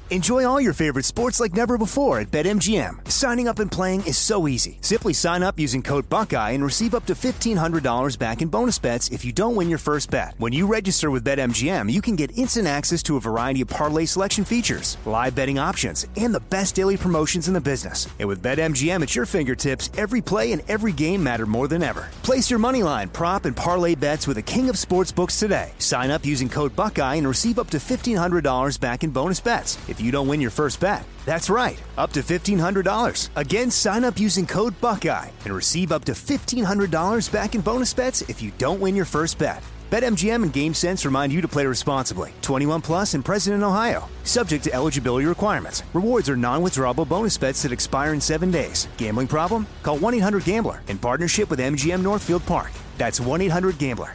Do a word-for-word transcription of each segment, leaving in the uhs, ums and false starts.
Enjoy all your favorite sports like never before at BetMGM. Signing up and playing is so easy. Simply sign up using code Buckeye and receive up to fifteen hundred dollars back in bonus bets if you don't win your first bet. When you register with BetMGM, you can get instant access to a variety of parlay selection features, live betting options, and the best daily promotions in the business. And with BetMGM at your fingertips, every play and every game matter more than ever. Place your moneyline, prop, and parlay bets with the king of sportsbooks today. Sign up using code Buckeye and receive up to fifteen hundred dollars back in bonus bets if you don't win your first bet. That's right, up to fifteen hundred dollars. Again, sign up using code Buckeye and receive up to fifteen hundred dollars back in bonus bets if you don't win your first bet. BetMGM and GameSense remind you to play responsibly. twenty-one plus and present in Ohio. Subject to eligibility requirements. Rewards are non-withdrawable bonus bets that expire in seven days. Gambling problem? Call one eight hundred gambler in partnership with M G M Northfield Park. That's one eight hundred gambler.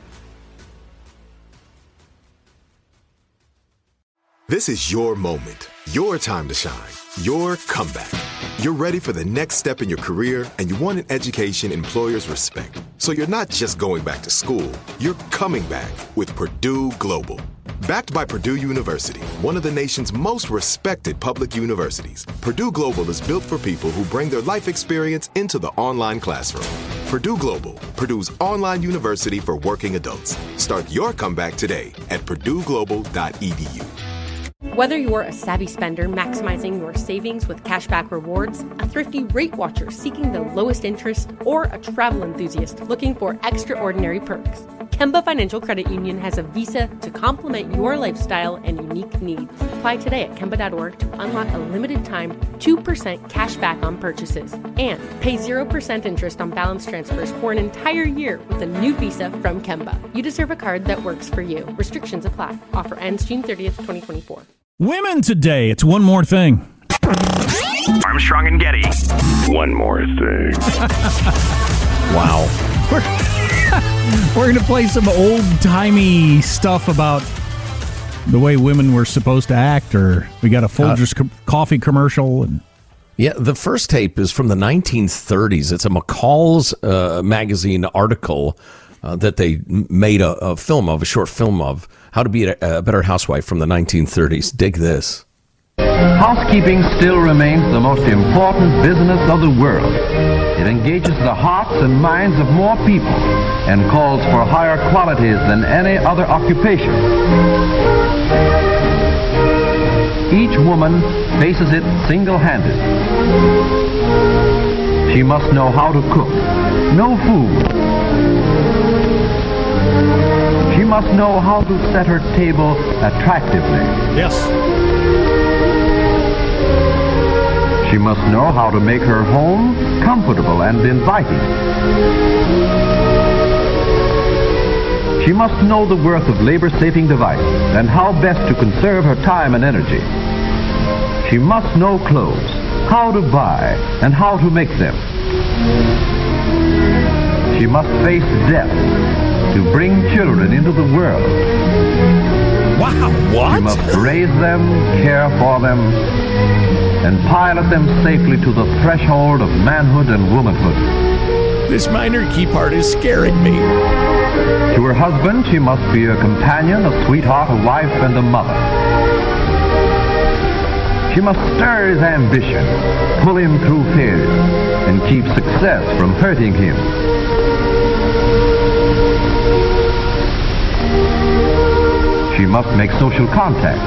This is your moment, your time to shine, your comeback. You're ready for the next step in your career, and you want an education employers respect. So you're not just going back to school, you're coming back with Purdue Global. Backed by Purdue University, one of the nation's most respected public universities, Purdue Global is built for people who bring their life experience into the online classroom. Purdue Global, Purdue's online university for working adults. Start your comeback today at purdue global dot e d u. Whether you're a savvy spender maximizing your savings with cashback rewards, a thrifty rate watcher seeking the lowest interest, or a travel enthusiast looking for extraordinary perks, Kemba Financial Credit Union has a visa to complement your lifestyle and unique needs. Apply today at Kemba dot org to unlock a limited-time two percent cash back on purchases and pay zero percent interest on balance transfers for an entire year with a new visa from Kemba. You deserve a card that works for you. Restrictions apply. Offer ends June thirtieth, twenty twenty-four. Women today, it's one more thing. Armstrong and Getty. One more thing. Wow. We're, we're going to play some old-timey stuff about the way women were supposed to act, or we got a Folgers uh, co- coffee commercial. And yeah, the first tape is from the nineteen thirties. It's a McCall's uh, magazine article uh, that they made a, a film of, a short film of, How to Be a, a Better Housewife from the nineteen thirties. Dig this. Housekeeping still remains the most important business of the world. It engages the hearts and minds of more people and calls for higher qualities than any other occupation. Each woman faces it single-handed. She must know how to cook, know food. She must know how to set her table attractively. Yes. She must know how to make her home comfortable and inviting. She must know the worth of labor-saving devices and how best to conserve her time and energy. She must know clothes, how to buy and how to make them. She must face death to bring children into the world. Wow, what? She must raise them, care for them, and pilot them safely to the threshold of manhood and womanhood. This minor key part is scaring me. To her husband, she must be a companion, a sweetheart, a wife, and a mother. She must stir his ambition, pull him through fears, and keep success from hurting him. She must make social contact.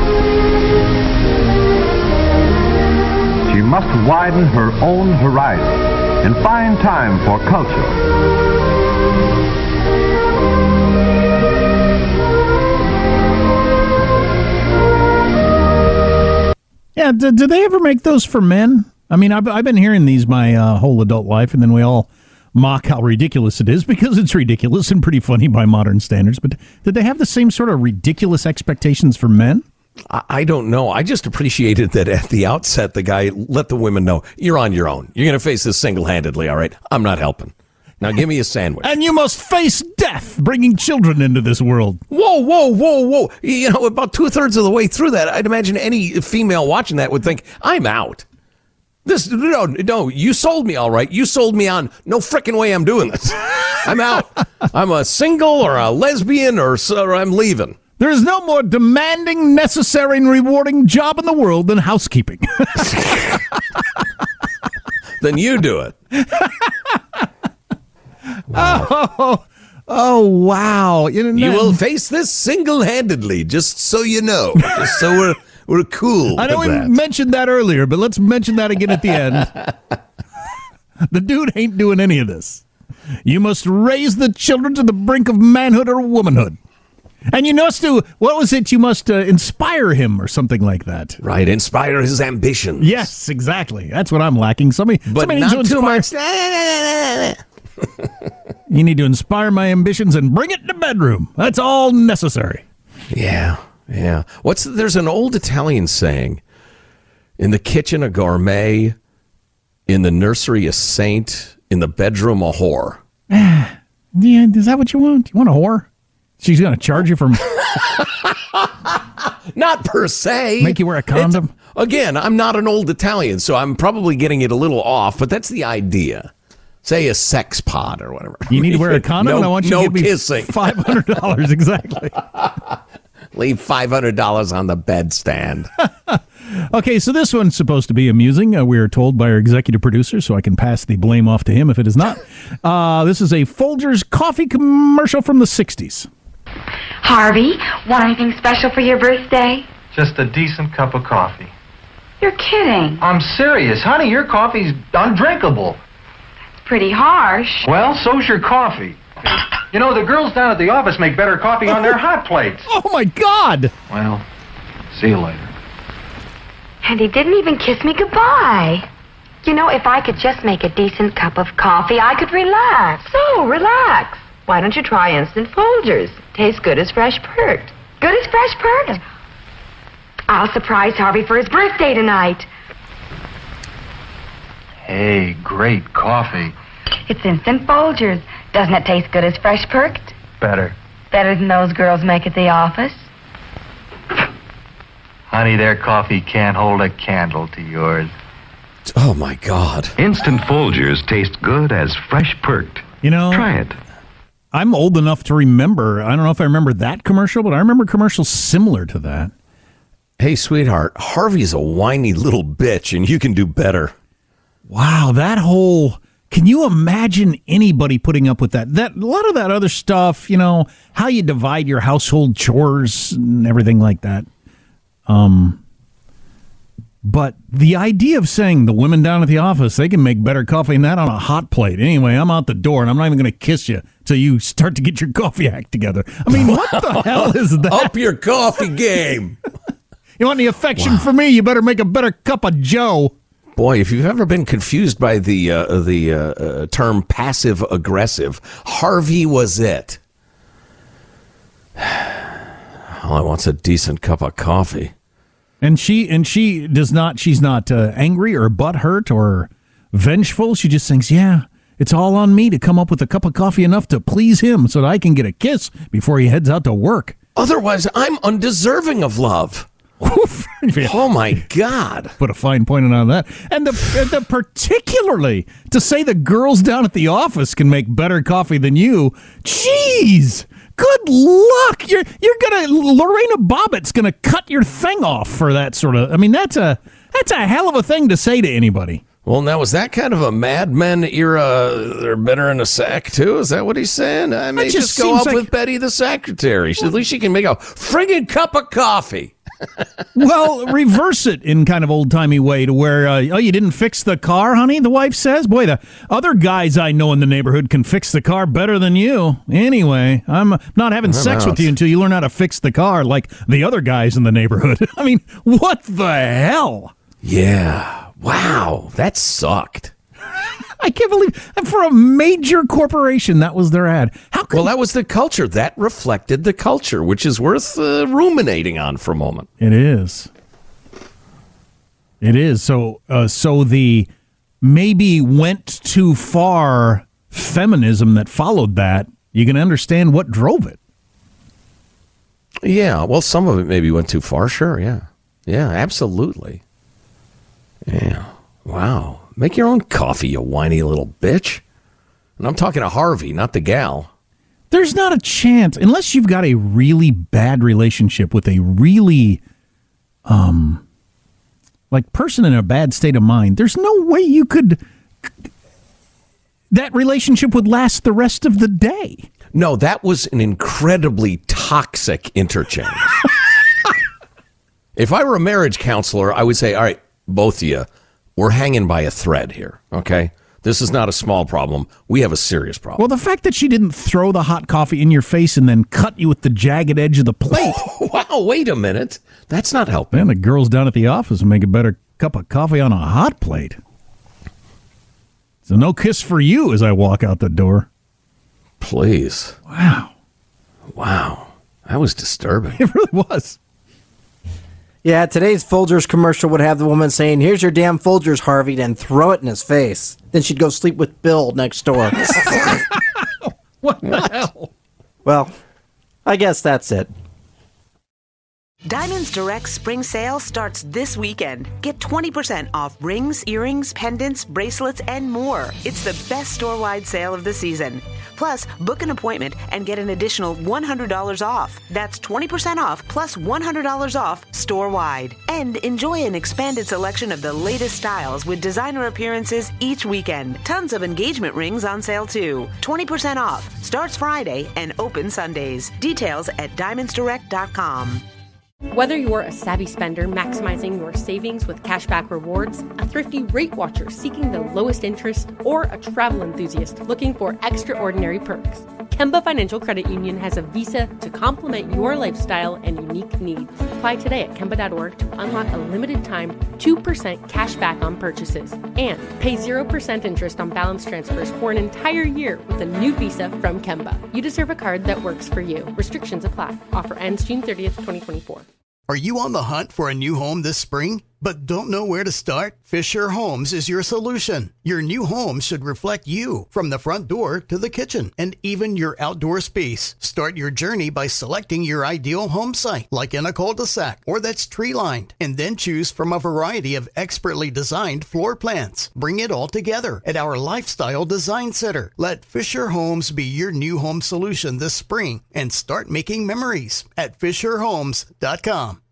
She must widen her own horizon and find time for culture. Yeah, do, do they ever make those for men? I mean, I've, I've been hearing these my uh, whole adult life, and then we all mock how ridiculous it is because it's ridiculous and pretty funny by modern standards. But did they have the same sort of ridiculous expectations for men? I don't know. I just appreciated that at the outset, the guy let the women know, you're on your own. You're going to face this single-handedly, all right? I'm not helping. Now give me a sandwich. And you must face death bringing children into this world. Whoa, whoa, whoa, whoa. You know, about two-thirds of the way through that, I'd imagine any female watching that would think, I'm out. This, no, no, you sold me all right. You sold me on, no frickin' way I'm doing this. I'm out. I'm a single or a lesbian or, or I'm leaving. There is no more demanding, necessary, and rewarding job in the world than housekeeping. Then you do it. Wow. Oh, oh, wow. You, you will face this single-handedly, just so you know. Just so we're, we're cool. I know we that. mentioned that earlier, but let's mention that again at the end. The dude ain't doing any of this. You must raise the children to the brink of manhood or womanhood. And you must do, what was it? You must uh, inspire him or something like that. Right, inspire his ambitions. Yes, exactly. That's what I'm lacking. Somebody, but somebody not needs to too inspire. much. You need to inspire my ambitions and bring it to the bedroom. That's all necessary. Yeah, yeah. What's there's an old Italian saying, in the kitchen a gourmet, in the nursery a saint, in the bedroom a whore. Yeah, is that what you want? You want a whore? She's going to charge you for... Not per se. Make you wear a condom? It's, again, I'm not an old Italian, so I'm probably getting it a little off, but that's the idea. Say a sex pod or whatever. You need to wear a condom, no, and I want you no to give me kissing. five hundred dollars exactly. Leave five hundred dollars on the bedstand. Okay, so this one's supposed to be amusing. Uh, we are told by our executive producer, so I can pass the blame off to him if it is not. Uh, this is a Folgers coffee commercial from the sixties. Harvey, want anything special for your birthday? Just a decent cup of coffee. You're kidding. I'm serious. Honey, your coffee's undrinkable. It's pretty harsh. Well, so's your coffee. You know, the girls down at the office make better coffee on their hot plates. Oh, my God. Well, see you later. And he didn't even kiss me goodbye. You know, if I could just make a decent cup of coffee, I could relax. So, relax. Why don't you try Instant Folgers? Tastes good as fresh perked. Good as fresh perked. I'll surprise Harvey for his birthday tonight. Hey, great coffee. It's Instant Folgers. Doesn't it taste good as fresh perked? Better. Better than those girls make at the office? Honey, their coffee can't hold a candle to yours. Oh, my God. Instant Folgers taste good as fresh perked. You know, try it. I'm old enough to remember, I don't know if I remember that commercial, but I remember commercials similar to that. Hey, sweetheart, Harvey's a whiny little bitch, and you can do better. Wow, that whole... Can you imagine anybody putting up with that? That a lot of that other stuff, you know, how you divide your household chores and everything like that. Um, but the idea of saying the women down at the office, they can make better coffee than that on a hot plate. Anyway, I'm out the door, and I'm not even going to kiss you till you start to get your coffee act together. I mean, what the hell is that? Up your coffee game. You want any affection wow. for me? You better make a better cup of Joe. Boy, if you've ever been confused by the uh, the uh, uh, term passive aggressive, Harvey was it. All I want's a decent cup of coffee. And she and she does not. She's not uh, angry or butthurt or vengeful. She just thinks, yeah, it's all on me to come up with a cup of coffee enough to please him, so that I can get a kiss before he heads out to work. Otherwise, I'm undeserving of love. Oh, my God. Put a fine point on that. And the, the particularly to say the girls down at the office can make better coffee than you. Jeez. Good luck. You're you're gonna Lorena Bobbitt's gonna cut your thing off for that sort of. I mean, that's a that's a hell of a thing to say to anybody. Well, now, was that kind of a Mad Men era? They're better in a sack, too? Is that what he's saying? I may just, just go off like, with Betty the secretary. At least she can make a friggin' cup of coffee. Well, reverse it in kind of old-timey way to where, uh, oh, you didn't fix the car, honey, the wife says? Boy, the other guys I know in the neighborhood can fix the car better than you. Anyway, I'm not having I'm sex out. with you until you learn how to fix the car like the other guys in the neighborhood. I mean, what the hell? Yeah. Wow, that sucked. I can't believe, for a major corporation, that was their ad. How could well, that was the culture. That reflected the culture, which is worth uh, ruminating on for a moment. It is. It is. So, uh, so the maybe went too far feminism that followed that, you can understand what drove it. Yeah, well, some of it maybe went too far, sure, yeah. Yeah, absolutely. Yeah. Wow. Make your own coffee, you whiny little bitch. And I'm talking to Harvey, not the gal. There's not a chance, unless you've got a really bad relationship with a really, um, like, person in a bad state of mind. There's no way you could, that relationship would last the rest of the day. No, that was an incredibly toxic interchange. If I were a marriage counselor, I would say, all right, both of you, we're hanging by a thread here, okay? This is not a small problem. We have a serious problem. Well, the fact that she didn't throw the hot coffee in your face and then cut you with the jagged edge of the plate. Wow, wait a minute. That's not helping. Man, the girls down at the office will make a better cup of coffee on a hot plate. So no kiss for you as I walk out the door. Please. Wow. Wow. That was disturbing. It really was. Yeah, today's Folgers commercial would have the woman saying, "Here's your damn Folgers, Harvey," and throw it in his face. Then she'd go sleep with Bill next door. What the hell? Well, I guess that's it. Diamonds Direct Spring Sale starts this weekend. Get twenty percent off rings, earrings, pendants, bracelets, and more. It's the best store-wide sale of the season. Plus, book an appointment and get an additional one hundred dollars off. That's twenty percent off plus one hundred dollars off store-wide. And enjoy an expanded selection of the latest styles with designer appearances each weekend. Tons of engagement rings on sale too. twenty percent off. Starts Friday and open Sundays. Details at diamonds direct dot com. Whether you're a savvy spender maximizing your savings with cashback rewards, a thrifty rate watcher seeking the lowest interest, or a travel enthusiast looking for extraordinary perks, Kemba Financial Credit Union has a visa to complement your lifestyle and unique needs. Apply today at Kemba dot org to unlock a limited time two percent cash back on purchases and pay zero percent interest on balance transfers for an entire year with a new visa from Kemba. You deserve a card that works for you. Restrictions apply. Offer ends June thirtieth, twenty twenty-four. Are you on the hunt for a new home this spring, but don't know where to start? Fisher Homes is your solution. Your new home should reflect you, from the front door to the kitchen, and even your outdoor space. Start your journey by selecting your ideal home site, like in a cul-de-sac or that's tree-lined, and then choose from a variety of expertly designed floor plans. Bring it all together at our Lifestyle Design Center. Let Fisher Homes be your new home solution this spring and start making memories at fisher homes dot com.